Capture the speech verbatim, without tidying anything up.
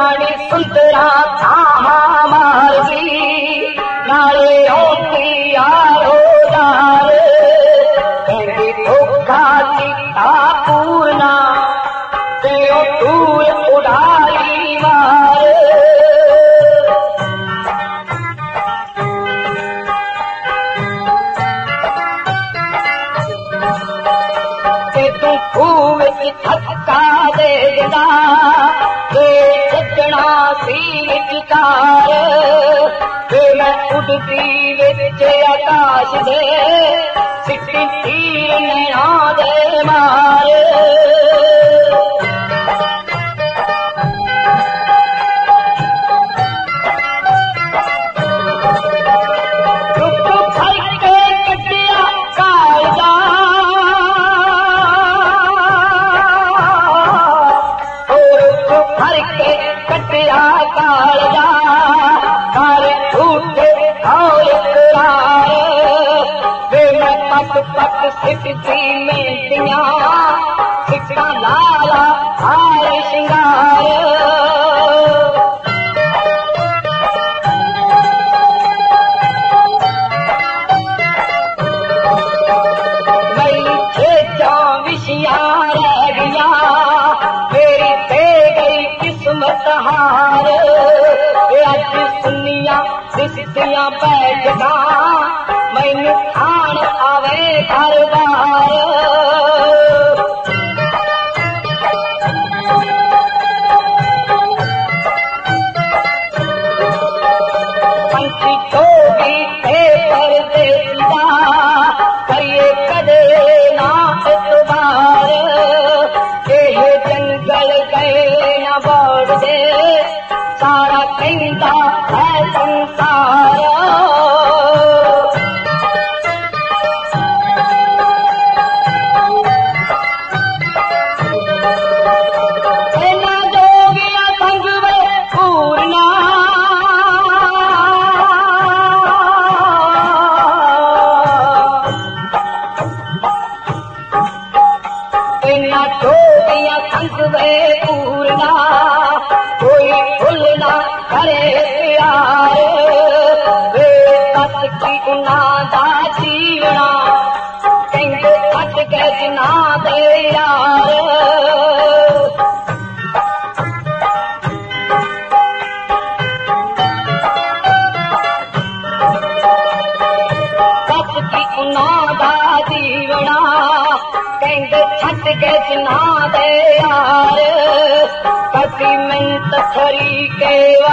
रानी सुंदरा थामा मारगी नाले होती यारो दार कहती धोखा चिता पूर्णा देव दूर उड़ाई मार के तू खूब धक्का दे देना सजना सी विचार मैं उड़ती विच आकाश दे सिटी तीर नैना दे मार पट सिटी में दिया सिक्का लाला हार श्रृंगार मेरी खेचा विशिया रह गया मेरी दे गई किस्मत हार अज सुनिया दिसदियां बैठदा मैनू खान आवे घर बार पंछी चोगी थे परदेसिया करिए कदे ना इतबार ये जंगल गए न बढ़ दे सारा कहता है संसार पूर्णा कोई भूल ना करे प्यार वे सत की गुना दा जीवना कहते छट के जिना दे यार सत की गुना दा जीवना कहते छट के जिना दे यार कभी मिन्त खरी के